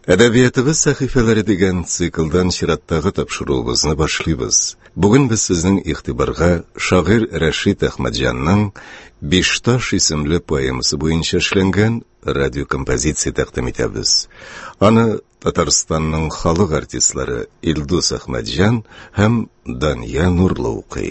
Әдәбиятыбыз сәхифәләре дигән циклдан чираттагы тапшыруыбызны башлыйбыз. Бүген без сезнең игътибарга шагыйрь Рәшит Әхмәтҗанның «Биш таш» исемле поэмасы буенча эшләнгән радиокомпозиция тәкъдим итәбез. Аны Татарстанның халык артистлары Илдус Әхмәтҗан һәм Дания Нурлы укый.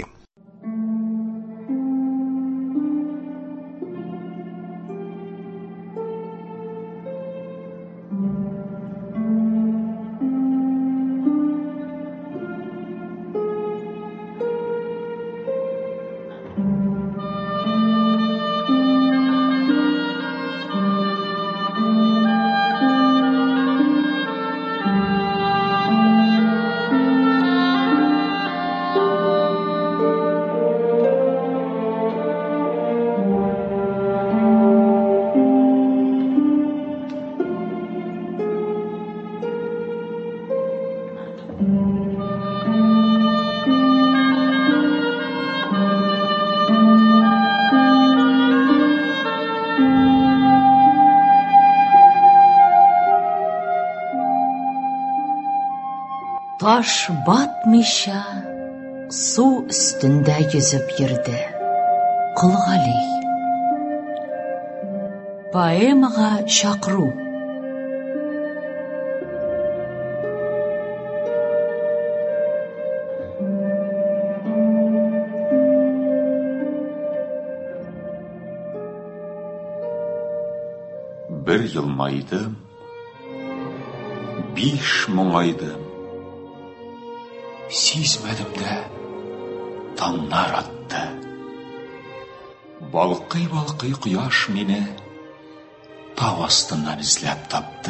Таш батмыйша су өстендә yüзеп йөрде Кол-Гали. Поэмага чакыру. Бер елмайдым, 5 моңайдым. Сизмәдем дә, таңнар атты. Балкый-балкый кояш мине тау астыннан эзләп тапты.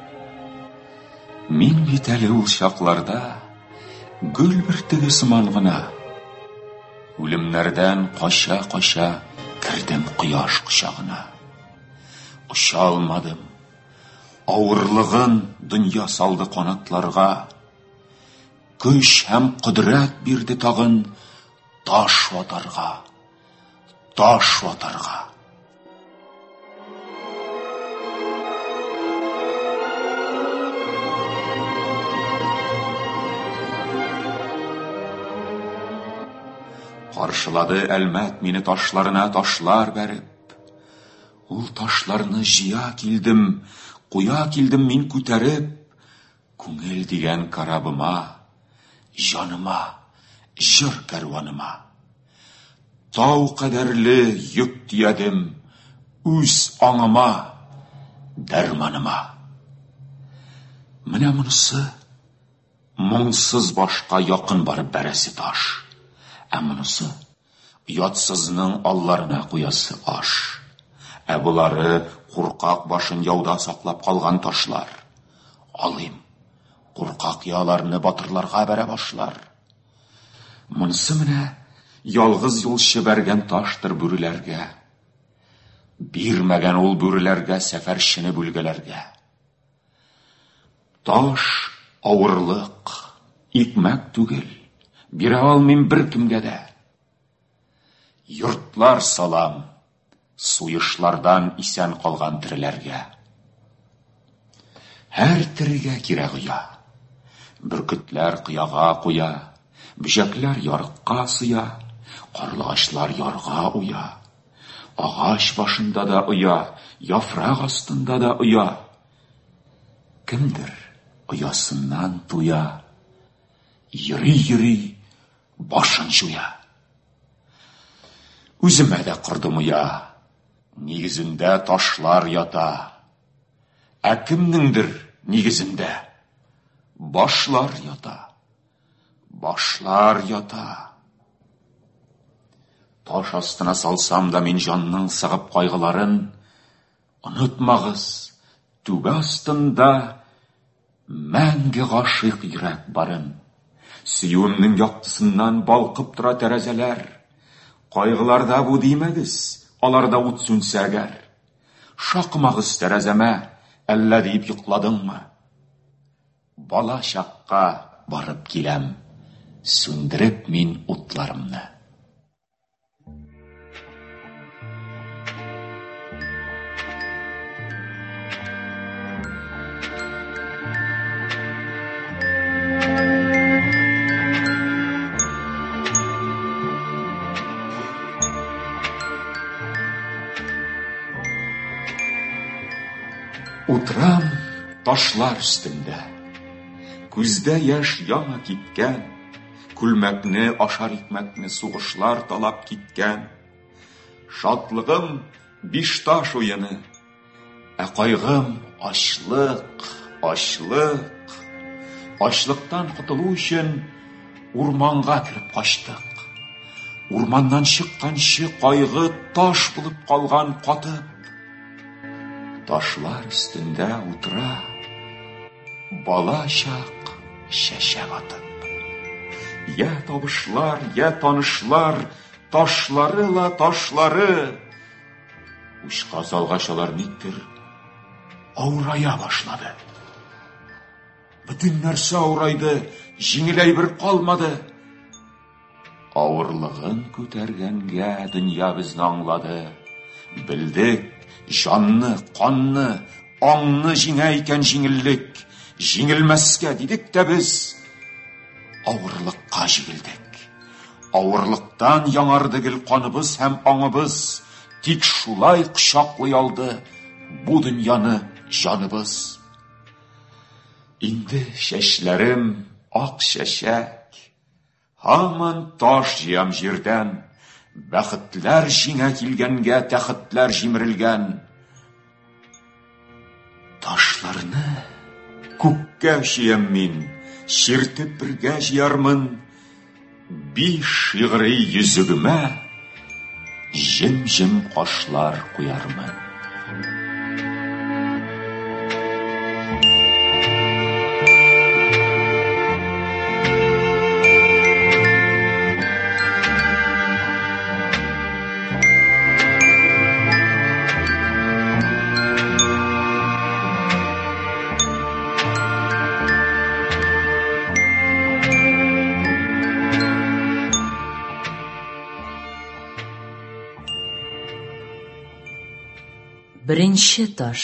Мин бит әле ул чакларда гөл бөртеге сыман гына. Үлемнәрдән кача-кача кирдем кояш кочагына. Уша алмадым. Авырлыгын дөнья салды канатларга. Көч һәм кудрәт бирде тагын таш ватарга. Каршылады әлмәт мине ташларына ташлар бәреп. Ул ташларны җыя килдем, куя килдем мин күтәреп. Күңел дигән карабыма, җаныма, җыр кәрваныма. Тау кадәрле йөк тиядем, үз аңыма, дәрманыма. Менә монысы моңсыз башка якын барып бәрәсе таш. Ә монысы ятсызның алларына куясы аш. Ә булары куркак башын яуда саклап калган ташлар. Алыйм, куркак яларны батырларга бәрә башлар. Монысы менә ялгыз юлчы бәргән таштыр бүреләргә. Бирмәгән ул бүреләргә сәфәрчене бүлгәләргә. Таш авырлык, икмәк түгел, бирә алмыйм беркемгә дә. Йортлар салам, суйышлардан исән калган тиреләргә. Һәр тирегә кирәк уя. Бөркетләр кыяга куя, бөҗәкләр ярыкка сыя, карлыгачлар ярга уя. Агач башында да уя, яфрак астында да уя. Кемдер уясыннан туя, йөри-йөри башын жуя. Үземә дә кырдым уя, нигезендә ташлар ята. Ә кемнеңдер нигезендә башлар ята. Таш астына салсам да мин җанның сыгып кайгыларын, онытмагыз, түбә астында мәңге гашыйк йөрәк барын. Сөюемнең яктысыннан балкып тора тәрәзәләр. Кайгыларда бу димәгез, аларда ут сүнсә әгәр. Шакмагыз тәрәзәмә, әллә дип йокладыңмы? Бала чакка барып киләм, сүндереп мин утларымны. Утрам ташлар үстендә, күздә яшь яңа киткән, күлмәкне, ашар икмәкне сугышлар талап киткән. Шатлыгым биш таш уены, кайгым ачлык, ачлык. Ачлыктан кутылу өчен урманга кирип качтык. Урманнан чыкканчы кайгы таш булып калган катып. Ташлар өстендә утыра бала чак чәчәк атып. Я табышлар, я танышлар, ташлары ла ташлары. Учка салгачалар никтер авырая башлады. Бүтән нәрсә авырайды, җиңеләй бер калмады. Авырлыгын күтәргәнгә дөнья безне аңлады. Белдек, җанны, канны, аңны җиңә икән җиңеллек. Җиңелмәскә дидек тә без авырлыкка җигелдек. Авырлыктан яңарды гел каныбыз һәм аңыбыз. Тик шулай кочаклый алды бу дөньяны җаныбыз. Инде чәчләрем ак чәчәк, һаман таш җыям җирдән. Бәхетләр җиңә килгәнгә тәхетләр җимерелгән. Ташларны күккә җыям мин, чиртеп бергә җыярмын. Биш шигъри йөзегемә җем-җем кашлар куярмын. Беренче таш.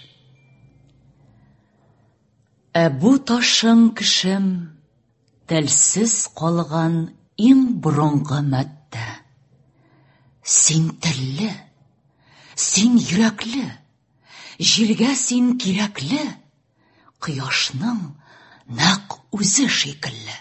Бу ташың кешем, телсез калган иң борынгы мәттә. Син телле, син йөрәкле, җиргә син кирәкле, кояшның нәкъ үзе шикелле.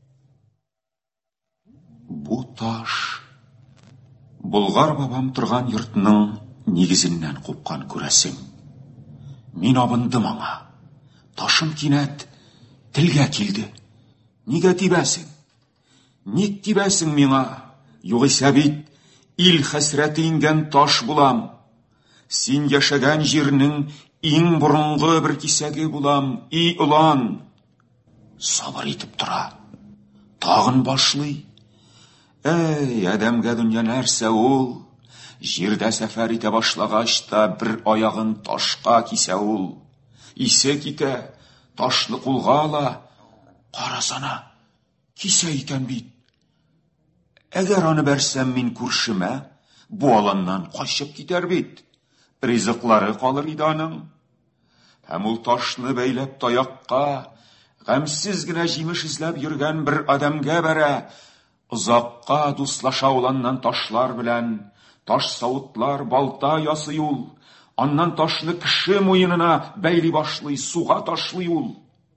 Бу таш Болгар бабам торган йортның нигезеннән купкан күрәсең. Мин абындым аңа. Ташым кинәт телгә килде. Нигә тибәсең? Ник тибәсең миңа? Югыйсә бит ил хәсрәте ингән таш булам. Син яшәгән җирнең иң борынгы бер кисәге булам. И улан! Сабыр итеп тора. Тагын башлый. Эй, адәмгә дөнья нәрсә ул? Җирдә сәфәр итә башлагач та бер аягын ташка кисә ул. Исе китә, ташны кулга ала, карасана, кисә икән бит. Әгәр аны бәрсәм мин күршемә, бу аланнан качып китәр бит. Ризыклары калыр иде аның. Һәм ул ташны бәйләп таякка, гамьсез генә җимеш эзләп йөргән бер адәмгә бәрә. Озакка дуслаша уланнан ташлар белән, таш савытлар, балта ясый ул. Аннан ташны кеше муенына бәйли башлый, суга ташлый ул.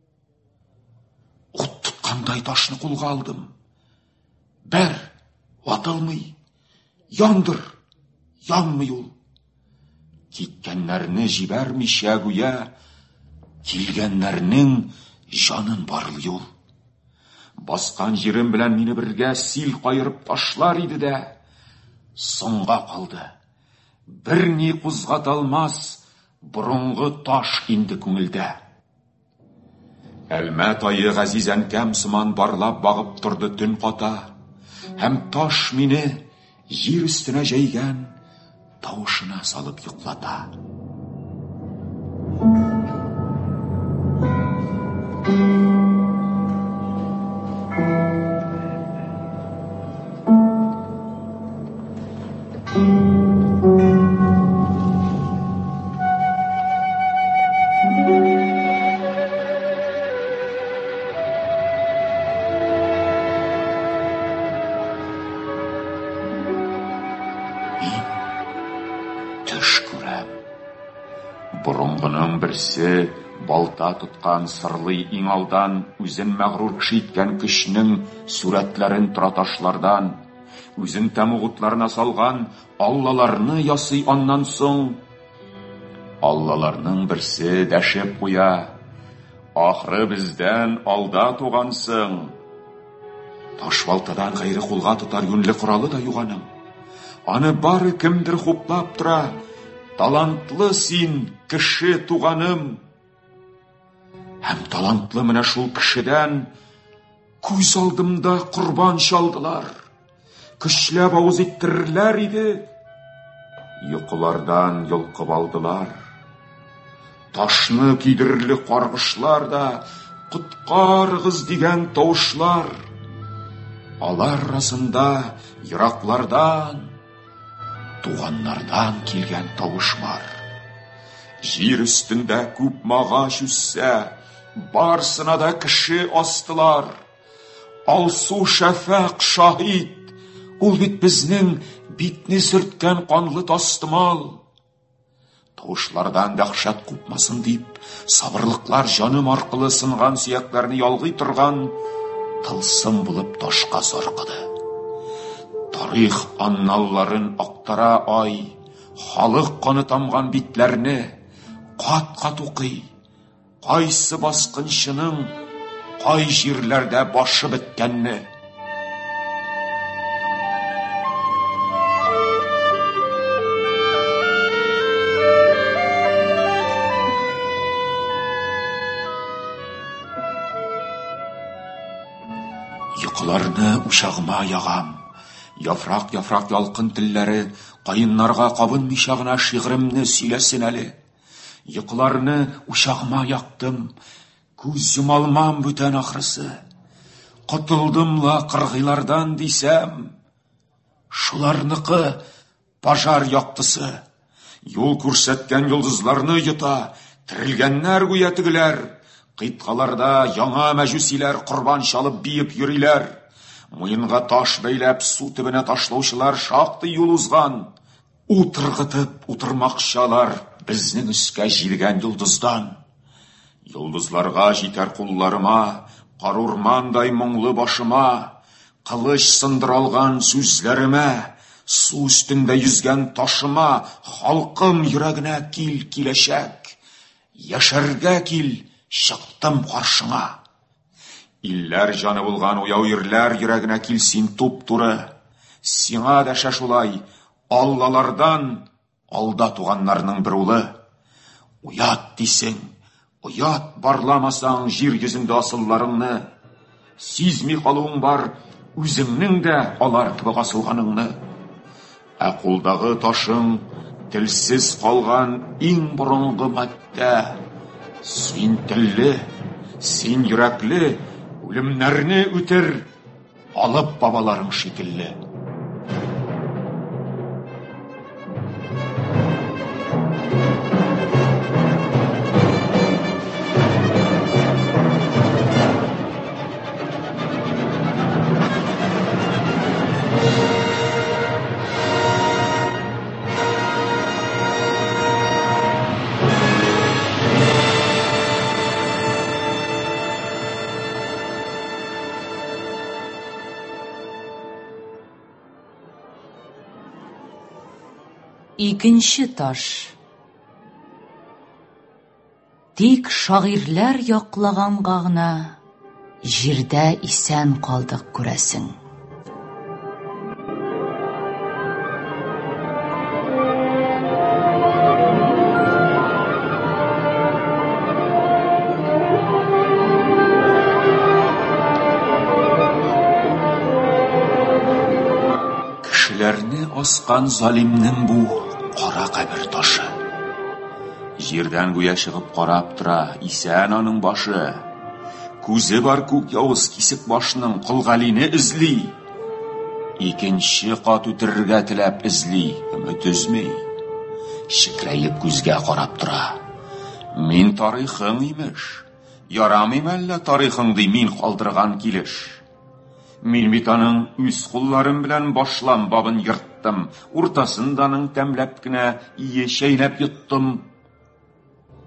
Ут тоткандай ташны кулга алдым. Бәр, ватылмый, яндыр, янмый ул. Киткәннәрне җибәрмичә гүя, килгәннәрнең җанын барлый ул. Баскан җирем белән мине бергә сил кайырып ташлар иде дә, соңга калды. Берни кузгаталмас борынгы таш инде күңелдә. Әлмәт айы газиз әнкәм сыман барлап багып торды төн ката, һәм таш мине җир өстенә җәйгән тавышына салып йоклата. Төш күрәм, Бұның бірсе балта тұтқан сырлы иңалдан, үзін мәғрур кіші иткән кішінің сүрәтләрін тұраташлардан, үзін тәмуғытларына салған аллаларны ясый аннан соң. Аллаларның бірсе дәшеп қоя, ахры бізден алда туғансың. Таш балтадан ғайры қолға тұтар юнлі құралы да юғаның. Аны бары кімдір хоплап тұра, талантлы син кіші туғаным. Һәм талантлы менә шул кішедән күз алдымда құрбан шалдылар. Көчләп авыз иттірілер иде. Йоқылардан йолқып алдылар. Ташны кидірлі қарғышлар да құтқарғыз деген тауышлар. Алар арасында йырақлардан, туғаннардан келген тауыш бар. Жер үстінде күп мағаш үссе, барсына да кіші астылар. Алсу шәфәқ шахид, ул бит бізнің битні сүрткен қанлы тастымал. Тауышлардан дәхшәт күпмасын дейп, сабырлықлар жаным арқылы сынған сүйәкләрні ялғый тұрған тылсым болып ташқа сарқыды. Тарих анналарын ақтара ай, халық қаны тамған битләрні қат-қат оқый. Қайсы басқыншының қай жерлерде башы біткенні. Йықыларны ушағыма яғам. Яфрак-яфрак ялқын тілләре қайыннарға қабын мишағына шиғырымны сөйләсін әлі. Йықыларны ушағыма яқтым, күз жұмалмам бүтән ақырысы. Құтылдымла қырғилардан дейсәм, шуларнықы пажар яқтысы. Yol күрсәткән йолдызларны йота, тірілгәннәр гүятігілер. Қитқаларда яңа мәжүсилер құрбан шалып бейіп йөриләр. Мойынға таш бәйләп су төбенә ташлаучылар шақты юл узган. Утырғытып утырмақшалар бізнің үскә җилгән йолдыздан. Йолдызларға җитәр кулларыма, карурмандай моңлы башыма, кылыч сындыра алган сүзләремә, су өстендә йөзгән ташыма, халкым йөрәгенә кил киләчәк. Яшәргә кил, чыктым каршыңа. Илләр жаны булган уяу ирләр йөрәгенә килсин туп-туры. Сиңа дәшә шулай, аллалардан алда туганнарның бер улы. Уят дисең, уят барламасаң җир йөзендә асылларыңны. Сизми калуың бар, үзеңнең дә алар кебек асылганыңны. Ә кулдагы ташың телсез калган иң борынгы матдә. Син телле, син йөрәкле, үлемнәрне үтер, алып бабаларың шикелле. Икенче таш. Тик шагыйрьләр яклаганга гына җирдә исән калдык күрәсең. Кешеләрне асқан залимнең бу кара кабер ташы. Җирдән гүя чыгып карап тора, исән аның башы. Күзе бар күк явыз кисек башның Кылгалине эзли. Икенче кат үтерергә теләп эзли, өмет өзми. Шикләеп күзгә карап тора. Мин тарихың имеш. Ярамыйм әллә тарихыңды мин калдырган килеш. Мин бит аның үз кулларым белән башлам бабын йырттым. Уртасынданың тәмләп кенә ие чәйнәп йоттым.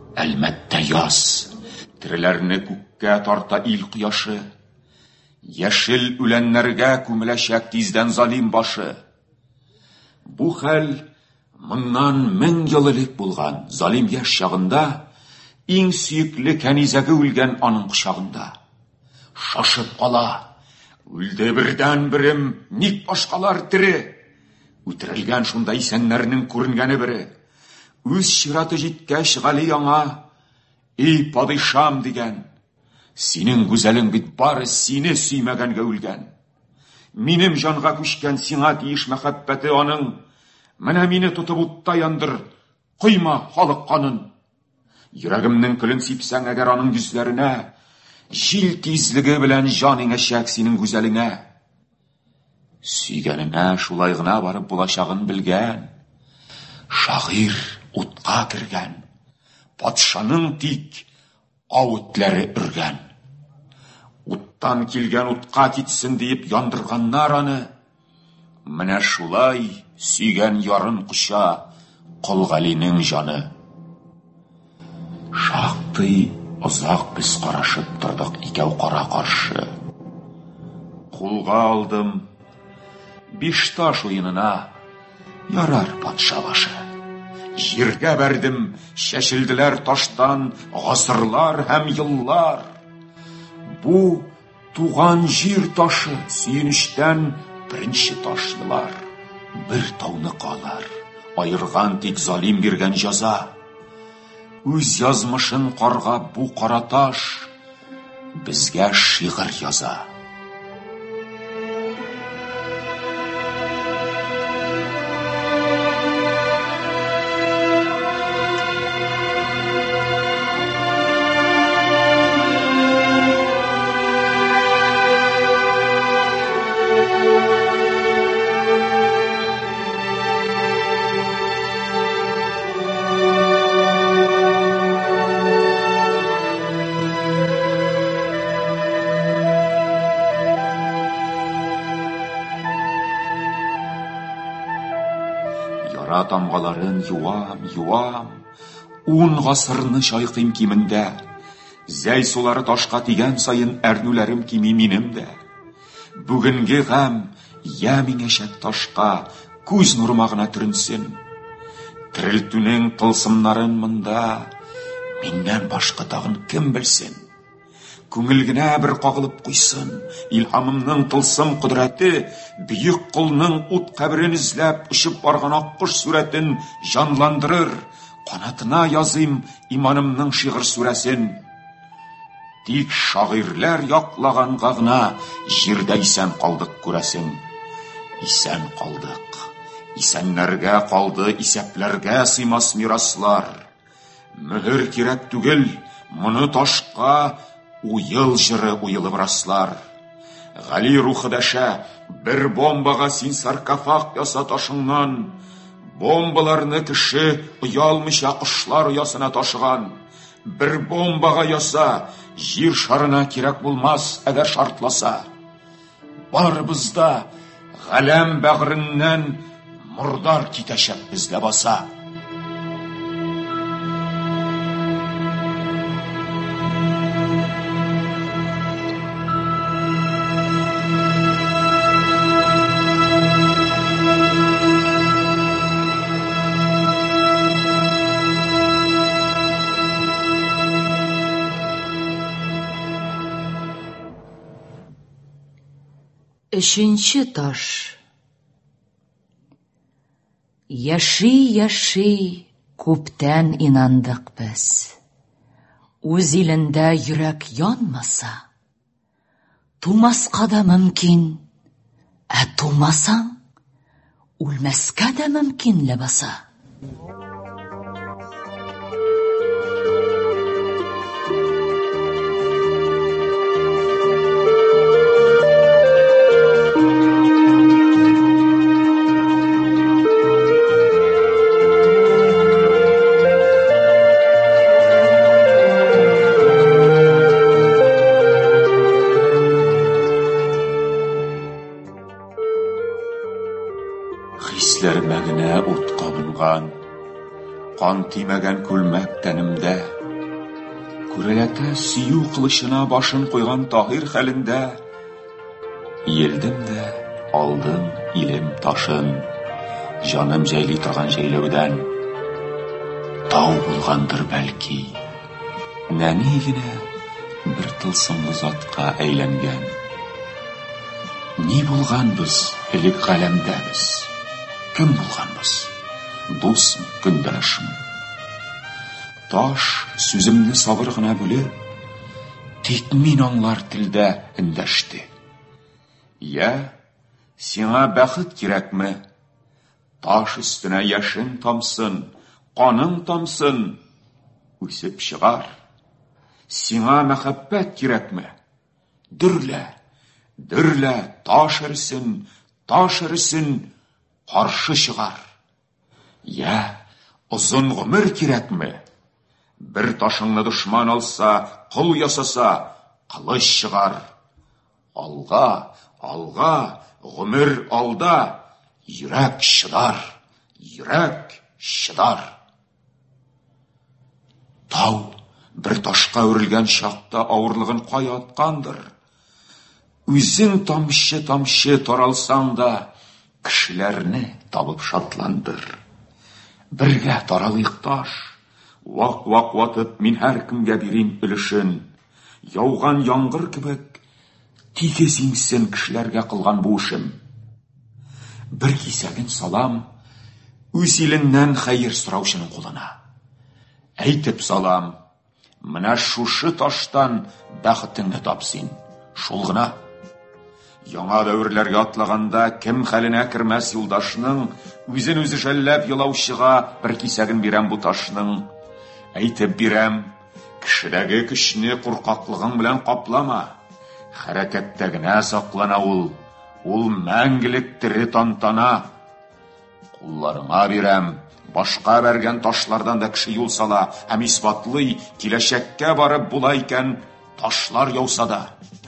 Әлмәттә яз, тіреләрне күккә тарта ил құяшы, яшел үләннәргә күмеләчәк тиздән залим башы. Бу хәл моннан 1000 ел элек булган, залим яшь чагында, иң сөекле кәнизәге үлгән аның кочагында. Шашып кала, үлде бердән берем, ник башкалар тире? Үтерелгән шунда исәннәрнең күренгәне бире. Үз чираты җиткәч Гали аңа, эй падишам дигән, синең гүзәлең бит бары сине сөймәгәнгә үлгән. Минем җанга күчкән сиңа тиеш мәхәббәте аның, менә мине тотып утта яндыр, койма халык канын. Йөрәгемнең көлен сипсәң әгәр аның йөзләренә, җил тизлеге белән җан иңәчәк синең гүзәлеңә. Сөйгәненә шулай гына барып булачагын белгән, шагыйрь утка кергән, патшаның тик авытлары өргән. Уттан килгән утка китсен диеп яндырганнар аны, менә шулай сөйгән ярын куча Кол Галинең җаны. Шактый озак без карашып тордык икәү кара каршы. Кулга алдым 5 таш уенына, ярар патша башы. Җиргә бәрдем, чәчелделәр таштан гасырлар һәм еллар. Бу туган җир ташы, сөенечтән беренче ташлылар. Бер тауны калар, айырган тик залим биргән җәза. Үз язмышын каргап бу кара таш безгә шигырь яза. Тамгаларын юам, 10 гасырны чайкыйм кимендә. Зәй сулары ташка тигән сайын әрнүләрем кими минем дә. Бүгенге гам я миңәшәк ташка күз нурыма гына төренсен. Терелтүнең тылсымнарын монда миннән башка тагын кем белсен. Күңелгенә бер кагылып куйсын, илһамымның тылсым кудрәте, бөек кулның ут кабрен изләп очып барган аккош сурәтен җанландырыр, канатына языйм иманымның шигырь сүрәсен. Тик шагыйрьләр яклаганга гына җирдә исән калдык күрәсең. Исән калдык. Исәннәргә калды исәпләргә сыймас мираслар. Мөһер кирәк түгел, моны ташка уйыл җыры уйылып раслар. Гали рухы дәшә, бер бомбага син саркофаг яса ташыңнан. Бомбаларны кеше оялмыйча кошлар оясына ташыган. Бер бомбага яса, җир шарына кирәк булмас әгәр шартласа. Барыбызда галәм бәгыреннән мурдар китәчәк бездә баса. Өченче таш. Яши күптән инандык без. Үз илендә йөрәк янмаса, тумаска да мөмкин, тумасаң, үлмәскә дә мөмкин ләбаса. Хисләрмә генә ут кабынган, кан тимәгән күлмәк тәнемдә. күрәләтә сөю кылычына башын куйган Таһир хәлендә, елдем дә алдым илем ташын, җаным җәйли торган җәйләүдән. Тау булгандыр бәлки, нәни генә бер тылсымлы затка әйләнгән. Ни булганбыз элек галәмдә без? Кем булганбыз? Дусмы, көндәшме? Таш сүземне сабыр гына бүлеп, тик мин аңлар телдә эндәште. Я, сиңа бәхет кирәкме? Таш өстенә яшен тамсын, каның тамсын, үсеп чыгар. Сиңа мәхәббәт кирәкме? Дөрлә, дөрлә, таш эрсен, каршы чыгар. Я, озын гомер кирәкме? Бер ташыңны дошман алса, кыл ясаса, кылыч чыгар. Алга, алга, гомер алда, йөрәк чыдар, йөрәк чыдар. Тау бер ташка үрелгән чакта авырлыгын кая аткандыр. Үзең тамчы таралсаң да, кешеләрне табып шатландыр. Бергә таралыйк таш, вак-вак ватып мин һәр кемгә бирим өлешен. Яуган яңгыр кебек, тигез иңсен кешеләргә кылган бу эшем. Бер кисәген салам, үз иленнән хәер сораучының кулына. Әйтеп салам, менә шушы таштан бәхетеңне тапсин, шул гына. Яңа дәверләргә атлаганда кем хәленә кермәс юлдашның, үзен үзе шәлләп елаучыга бер кисәген бирәм бу ташның. Әйтеп бирәм, кешедәге көчне куркаклыгың белән каплама. Хәрәкәттә генә саклана ул мәңгелек тере тантана. Кулларыңа бирәм, башка бәргән ташлардан да кеше юл сала, һәм исбатлый, киләчәккә барып була икән ташлар яуса да.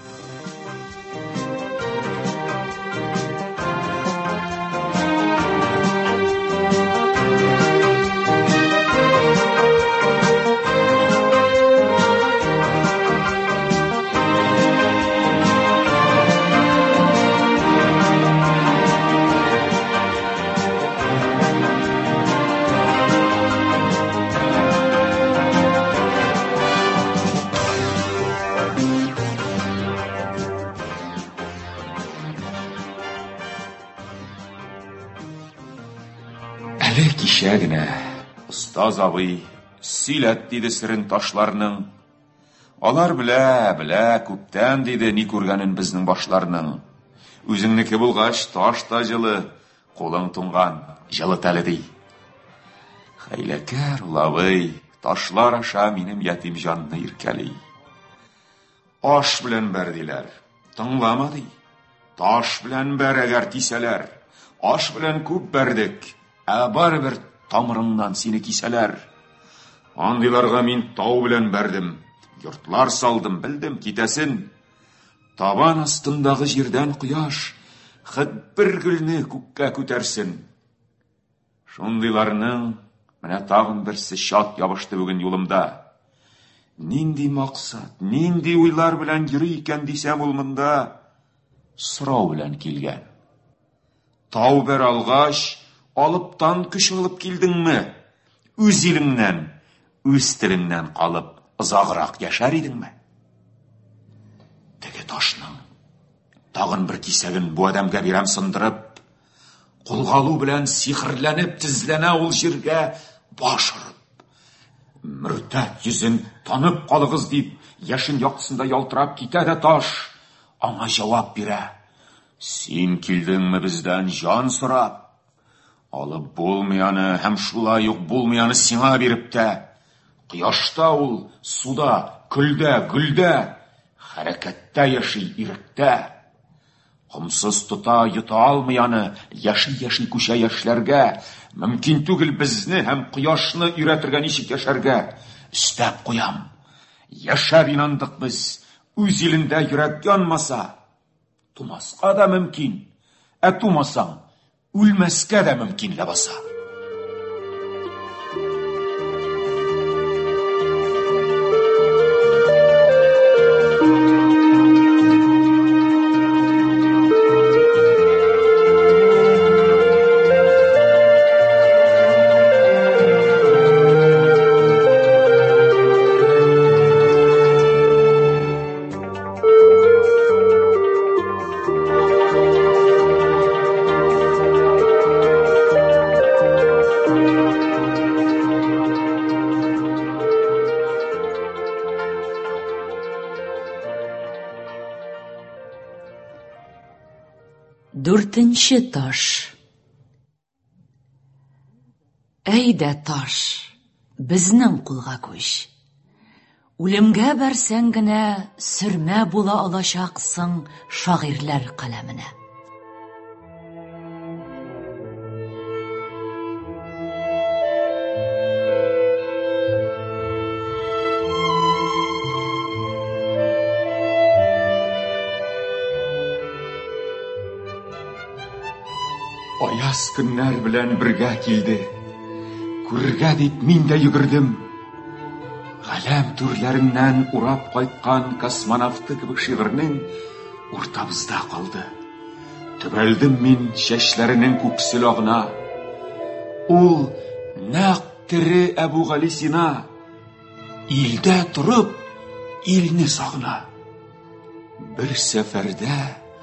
Әле кичә генә остаз абый сөйләт диде серен ташларның. Алар белә, күптән диде ни күргәнен безнең башларның. Үзеңнеке булгач таш та җылы, кулың туңган, җылы тәле ди. Хәйләкәр абый, ташлар аша минем ятим җанны иркәли. Аш белән бәр диләр, тыңлама ди. Таш белән бәр әгәр тисәләр, аш белән күп бәрдек. Барыбер тамырыңнан сине кисәләр. Андыйларга мин тау белән бәрдем, йортлар салдым, белдем китәсен. Табан астындагы җирдән кояш хәт бер гөлне күккә күтәрсен. Шундыйларның менә тагын берсе чат ябышты бүген юлымда. Нинди максат, нинди уйлар белән йөри икән дисәм ул монда, сорау белән килгән. Тау бер алгач, алыптан көч алып килдеңме? Үз илеңнән, үз телеңнән калып, озаграк яшәр идеңме? Теге ташның тагын бер кисәген бу адәмгә бирәм сындырып, кулгалу белән сихерләнеп тезләнә ул җиргә баш урып. Мөртәт йөзен танып калыгыз дип, яшен яктысында ялтырап китә дә таш, аңа җавап бирә. Син килдеңме бездән җан сорап? Алып булмаяны һәм шулай ук булмаяны сиңа биреп тә. Кояшта ул, суда, көлдә, гөлдә, хәрәкәттә яши, иректә. Комсыз тута, йота алмаяны, яши күчә яшьләргә. Мөмкин түгел безне һәм кояшны өйрәтергә ничек яшәргә. Өстәп куям. Яшәп инандык без, үз илендә йөрәк янмаса. Тумаска да мөмкин, тумасаң, үлмәскә дә мөмкин ләбаса. 4-нче таш. Әйдә таш, безнең кулга күч. Үлемгә бәрсәң генә сөрмә була алачаксың шагыйрьләр каләменә. Аяз көннәр белән бергә килде. Күрергә дип мин дә йөгердем. Галәм түрләреннән урап кайткан космонавты кебек шигырьнең уртабызда калды. Төбәлдем мин чәчләренең күксел агына. Ул нәкъ тере Әбүгали Сина. Илдә турып, илне сагына. Бер сәфәрдә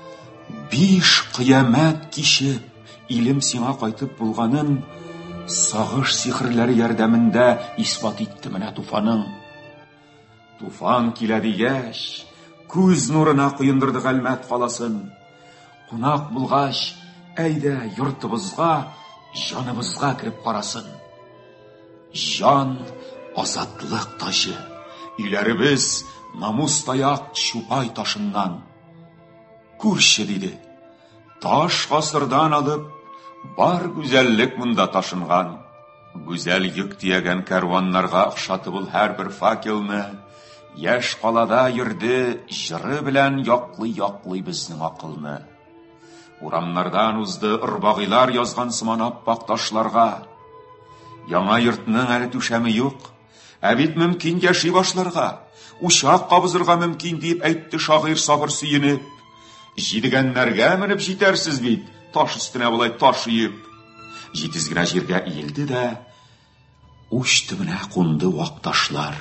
5 кыямәт кичеп илем сиңа кайтып булганын сагыш сихрләре ярдәмендә исбат итте менә туфаның. Туфан килә дигәч, күз нурына куендырды Галмәт каласын. Кунак булгач, әйдә йортыбызга, җаныбызга кирип карасын. Җан азатлык ташы, иләребез намус таяк чупай ташыннан. Күрче диде, таш гасырдан алып, бар гүзәллек монда ташынган. Гүзәл йөк тиягән кәрваннарга охшатып ул һәрбер факелны, яшь калада йөрде, җыры белән яклый безнең акылны. Урамнардан узды ырбагыйлар язган сыман аппак ташларга. Яңа йортның әле түшәме юк, ә бит мөмкин яши башларга. Учак кабызырга мөмкин дип әйтте шагыйрь сабыр сөенеп. Җидегәннәргә менеп җитәрсез бит, таш өстенә булай таш йып. Җитез генә җиргә иелде дә, уч төбенә кунды вак ташлар.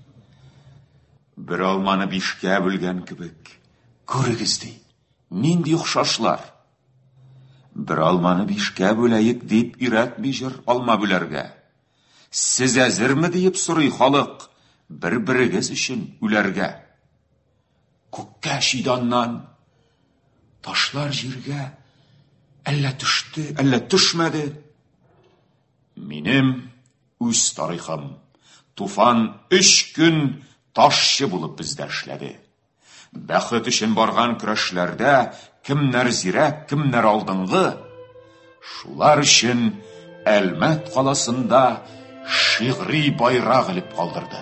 Бер алманы 5кә бүлгән кебек, күрегез ди, нинди охшашлар. Бер алманы 5кә бүләйек дип өйрәтми җыр алма бүләргә. Сез әзерме дип сорый халык, бер-берегез өчен үләргә. Күккә шиданнан ташлар җиргә әллә төште, әллә төшмәде. Минем үз тарихым. Туфан 3 көн ташчы булып бездә эшләде. Бәхет өчен барган көрәшләрдә кемнәр зирәк, кемнәр алдынгы. Шулар өчен Әлмәт каласында шигъри байрак илеп калдырды.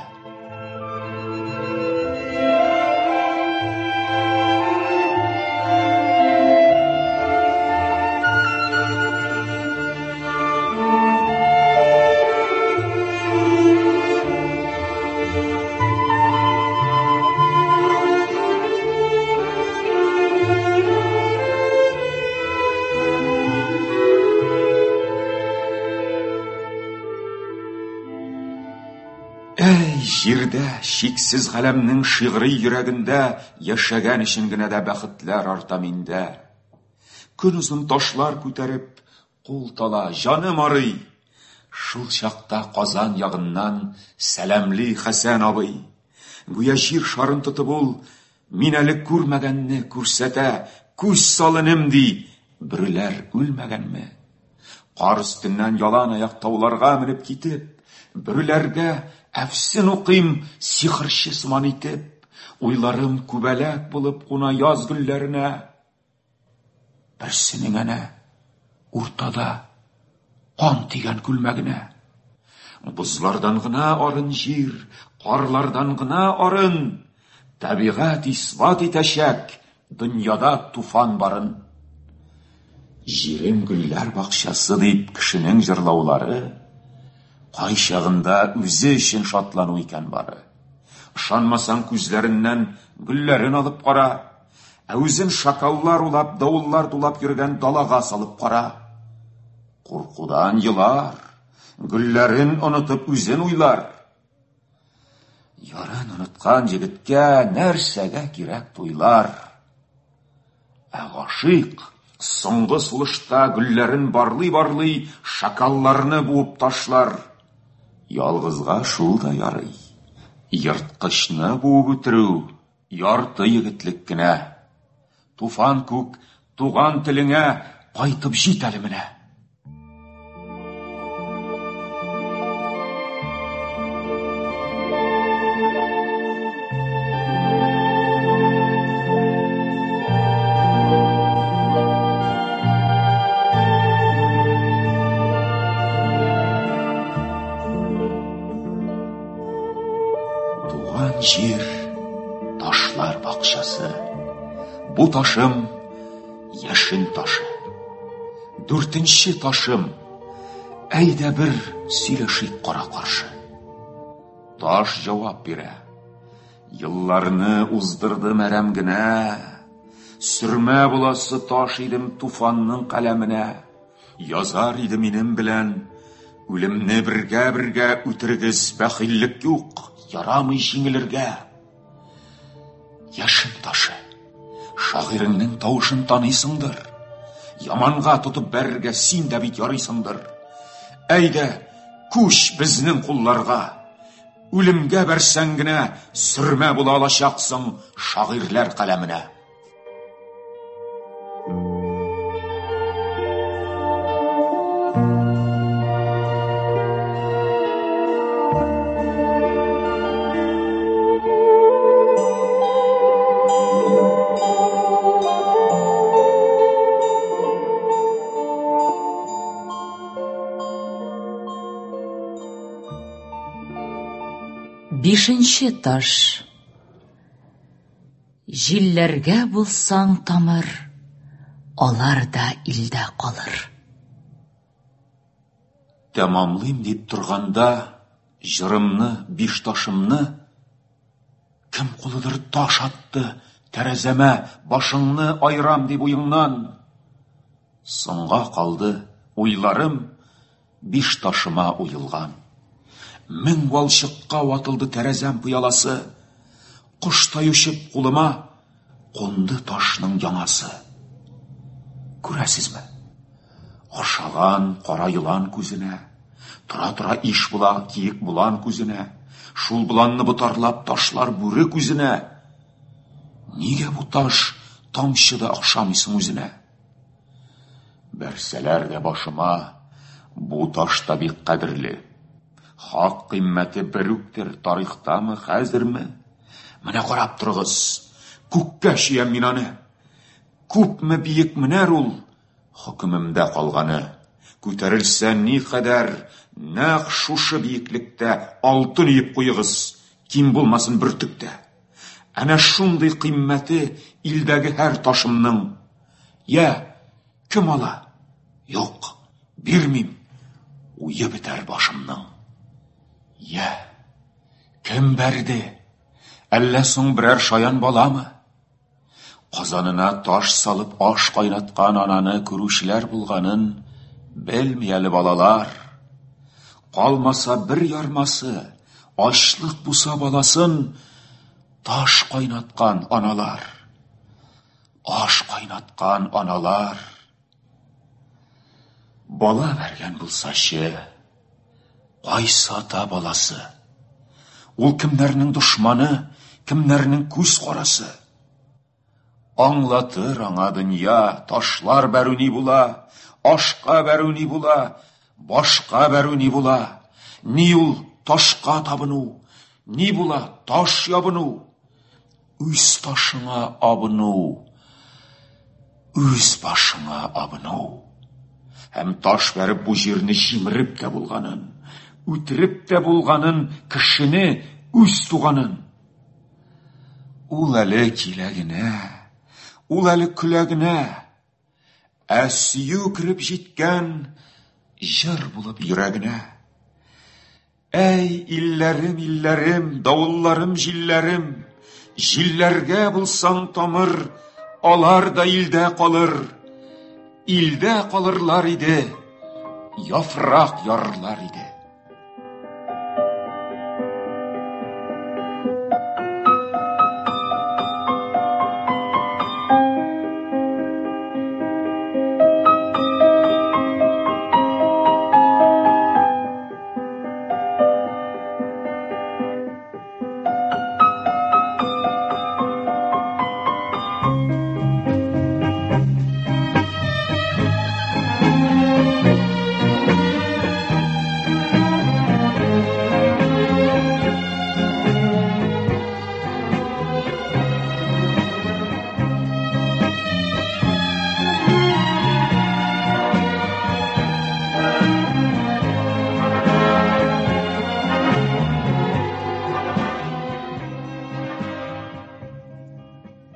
Җирдә шиксез галәмнең шигъри йөрәгендә яшәгән өчен генә дә бәхетләр арта миндә. Көн узын ташлар күтәреп, кул тала, җаным арый. Шул чакта Казан ягыннан сәламли Хәсән абый. Гүя җир шарын тотып ул, мин әле күрмәгәнне күрсәтә, күз салыным ди, бүреләр үлмәгәнме? Кар өстеннән ялан аяк тауларга менеп китеп, бүреләргә әфсен укыйм сихырчы сыман итеп, уйларым күбәләк булып куна яз гөлләренә. Берсенең әнә уртада кан тигән күлмәгенә. Бузлардан гына арын җир, карлардан гына арын. Табигать исбат итәчәк, дөньяда туфан барын. Җирем гөлләр бакчасы дип кешенең җырлаулары кай чагында үзе өчен шатлану икән бары. Ышанмасаң күзләреннән гөлләрен алып кара, ә үзен шакаллар улап, давыллар тулап йөргән далага салып кара. Куркудан елар, гөлләрен онытып үзен уйлар. Ярын оныткан җегеткә нәрсәгә кирәк туйлар? Ә гашыйк соңгы сулышта гөлләрен барлый-барлый шакалларны буып ташлар. Ялгызга шул да ярый. Йырткычны буып үтерү ярты егетлек кенә. Туфан күк туған тіліңе қайтып жет әлі міне. Туған жер, ташлар бақшасы, бұ ташым яшін ташы. Дүртінші ташым, әйді бір сөйлешік қара қаршы. Таш жауап бере, йылларны уздырдым әрәмгіне, сүрмә буласы таш идім туфанның қаләміне, язар иді менім білән, үлімні бірге үтіргіз бәхиллік юқ, ярамый жеңілерге. Яшын ташы, шағирыңның тауышын танисыңдыр. Яманға тұтып бәрге син дә бит ярисыңдыр. Әйді, күш бізнің құлларға. Үлімге бәрсәң генә сүрмә була алачақсың шағирләр қаләміне. Бишенче таш. Җилләргә булсаң тамыр, алар да илдә калыр. Тәмамлыйм дип тұрғанда жырымны, биш ташымны, кім қолыдыр таш атты, тәрәзәмә башыңны айрам дип уйыңнан. Соңга қалды уйларым, биш ташыма уйылған. Мең балшыққа ватылды тәрәзәм пыяласы, құштай үшіп қолыма қонды ташның яңасы. Күрәсізме? Ашаған қара йылан күзіне, тұра-тұра иш була, киек булан күзіне, шул буланны бұтарлап ташлар бүрі күзіне. Неге бұ таш тамшыды ақшамыйсың үзіне? Бәрсәләр дә башыма, бұ ташта бик қадірлі. Хақ қиммәті бір үктір тарихтамы, хәзірмі? Менә қарап тұрғыз, күккә шиям мин аны. Күпме биек менәр ул, хөкемемдә қалғаны. Күтәрелсә ни қадар, нәқ шушы биекліктә алтын үйіп қойығыз, ким булмасын бүртікті. Әнә шундый қиммәті илдәге һәр ташымның. Я, кім ала? Йоқ, бирмим, уйы бітәр башымның. Я, кім бәрді? Әллә соң бірәр шаян баламы? Қазанына таш салып аш қайнатқан ананы күрушілер булғанын белмәле балалар. Қалмаса бір ярмасы, ашлық буса баласын таш қайнатқан аналар. Аш қайнатқан аналар. Бала бәрген булсашы, қайсы ата баласы? Ул кімдерінің дұшманы, кімдерінің күз қарасы? Аңлатыр аңа дүния, ташлар бәру ни була, ашқа бәру ни була, башқа бәру ни була. Ни ул ташқа табыну, ни була таш ябыну? Үз ташыңа абыну, үз башыңа абыну. Һәм таш бәріп бұ жерні жиміріп тә булғанын, үтіріп тә булғанын, кішіні үз туғанын. Ул әлі келәгіне, ул әлі күләгіне, әсүйі кіріп жеткен жыр болып йөрәгіне. Әй, илләрім, илләрім, дауылларым, җилләрем, җилләргә булсаң тамыр, алар да илдә қалыр. Илдә қалырлар иде, яфрак ярырлар иде.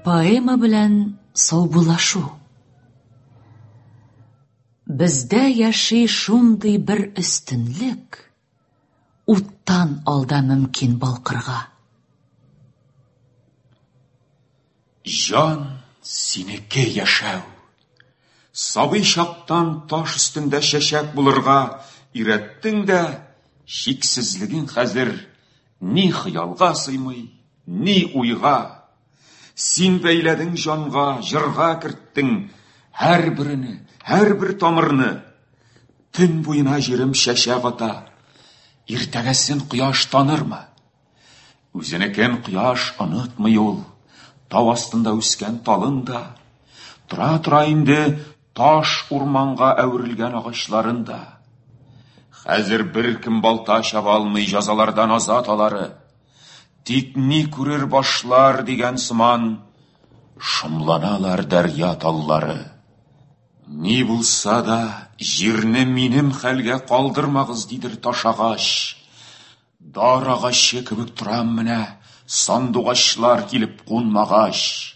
поэма белән саубулашу. Бездә яши шундый бер өстенлек, уттан алда мөмкин балкырга. Жан синеке яшәү. Сабый чактан таш өстендә чәчәк булырга ирәттең дә, шиксезлегең хәзер ни хыялга сыймый, ни уйга. Син бәйләдең җанга, җырга керттең һәр бирене, һәр бер тамырны. Төн буена җирем чәчәк ата. Иртәгәсен кояш танырмы? Үзенекен кояш онытмый ул. Тау астында үскән талында. Тора инде таш урманга әверелгән агачларында. Хәзер беркем балта чаба алмый җәзалардан азат алары. Тик ни күрер башлар дигән сыман, шомланалар дәрья таллары. Ни булса да, җирне минем хәлгә калдырмагыз дидер таш агач. Дар агачы кебек торам менә, сандугачлар килеп кунмагач.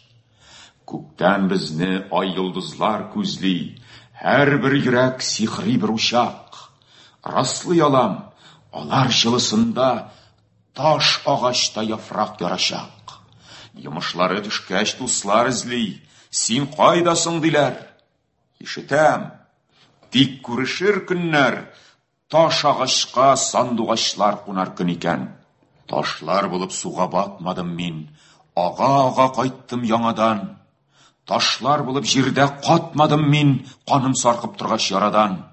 Күктән безне ай йолдызлар күзли, һәр бер йөрәк сихри бер учак. Раслый алам, алар җылысында таш агачта яфрак ярачак. Йомышлары төшкәч дуслар эзли, син кайдасың диләр. Ишетәм, тик күрешер көннәр, таш агачка сандугачлар кунар көн икән. Ташлар булып суга батмадым мин, ага-ага кайттым яңадан. Ташлар булып җирдә катмадым мин, каным саркып торгач ярадан.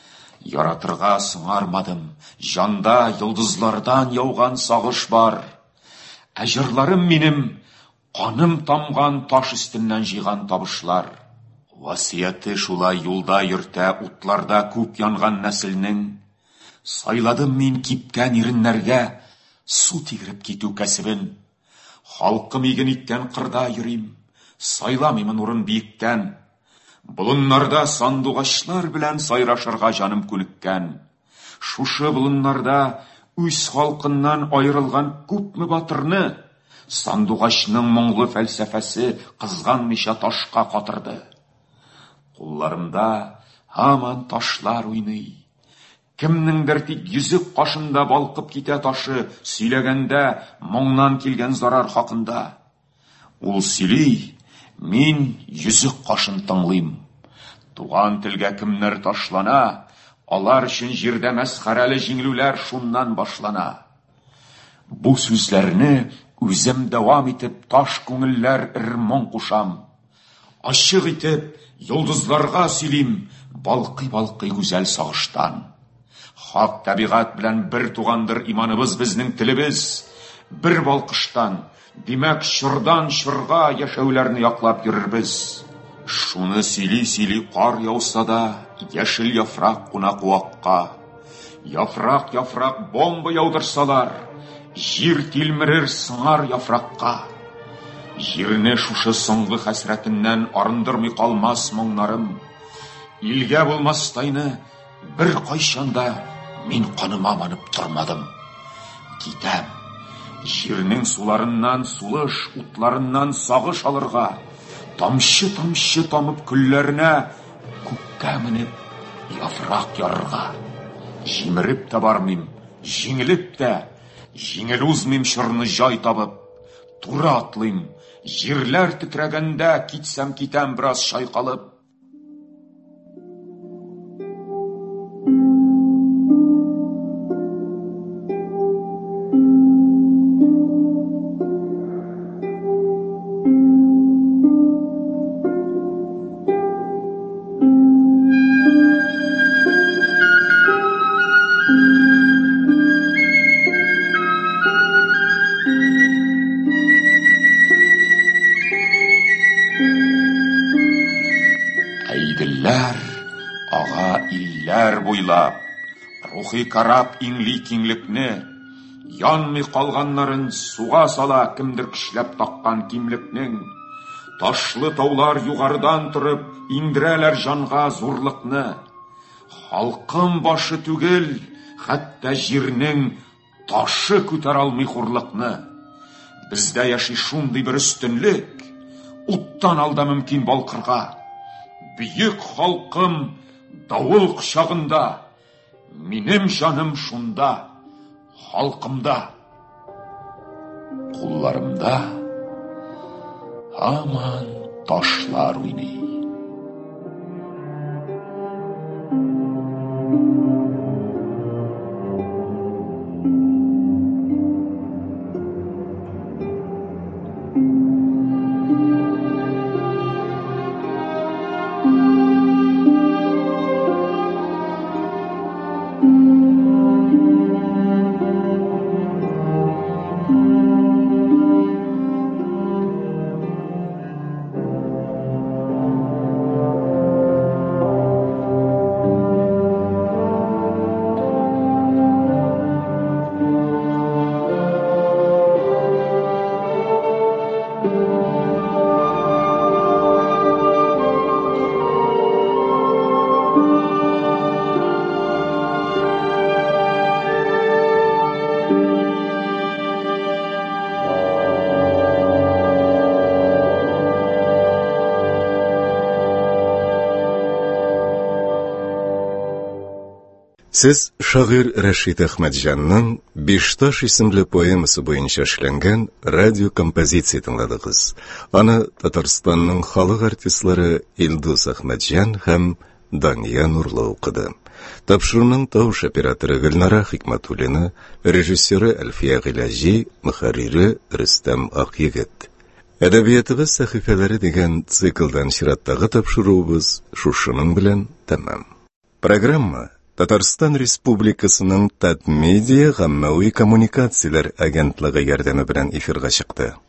Яратырга сыңармадым, җанда йолдызлардан яуган сагыш бар. Әҗырларым минем, каным тамган таш өстеннән җыйган табышлар. Васияте шулай юлда йөртә утларда күп янган нәселнең. Сайладым мин кипкән иреннәргә су тигереп китү кәсебен. Халкым иген иткән кырда йөрим, сайламыймын урын биектән. Болыннарда сандугачлар белән сайрашырга җаным күнеккән. Шушы болыннарда үз халкыннан аерылган күпме батырны сандугачның моңлы фәлсәфәсе кызганмыйча ташка катырды. Кулларымда һаман ташлар уйный. Кемнеңдер тик йөзек кашында балкып китә ташы, сөйләгәндә моңнан килгән зарар хакында. Ул сөйли, мин йөзек кашын тыңлыйм. Туган телгә кемнәр ташлана, алар өчен җирдә мәсхәрәле җиңелүләр шуннан башлана. Бу сүзләрне үзем дәвам итеп таш күңелләр ирмон кушам. Ачык итеп йолдызларга сөйлим, балкый-балкый гүзәл сагыштан. Хак табигать белән бер тугандыр иманыбыз безнең телебез. Бер балкыштан, димәк чордан чорга яшәүләрне яклап йөрербез. Шуны сөйли кар яуса да, яшел яфрак куна куакка. Яфрак бомба яудырсалар, җир тилмерер сыңар яфракка. Җирне шушы соңгы хәсрәтеннән арындырмый калмас моңнарым. Илгә булмастайны бер кайчанда мин каныма манып тормадым. Китәм, җирнең суларыннан сулыш, утларыннан сагыш алырга, тамчы тамып күлләренә күккә менеп яфрак ярырга. Җимереп тә бармыйм, җиңелеп тә, җиңел узмыйм чорны җай табып. Туры атлыйм, җирләр тетрәгәндә китсәм китәм бераз шайкалып. Рухи карап иңли киңлекне, янмый калганнарын суга сала кемдер көчләп таккан кимлекнең. Ташлы таулар югарыдан турып иңдерәләр җанга зурлыкны. Халкым башы түгел, хәтта җирнең ташы күтәрә алмый хурлыкны. Бездә яши шундый бер өстенлек, уттан алда мөмкин балқырға. Бүйік халқым дауыл құшағында, минем жаным шунда, халқымда. Қолларымда аман ташлар ойнай. Сіз шағир Рәшит Әхмәтҗанның «Бишташ» исемле поэмасы буенча эшләнгән радиокомпозиция тыңладыгыз. Аны Татарстанның халык артистлары Илдус Әхмәтҗан һәм Дания Нурлы укыды. Тапшыруның тавыш операторы Гөлнара Хикмәтуллина, режиссеры Әлфия Гыйлаҗи, мөхәррире Рөстәм Акъегет. Әдәбиятыбыз сәхифәләре дигән циклдан чираттагы тапшыруыбыз шушының белән тәмам. Программа Татарстан Республикасының Татмедиа гаммәви коммуникацияләр агентлыгы ярдәме белән эфирга чыкты.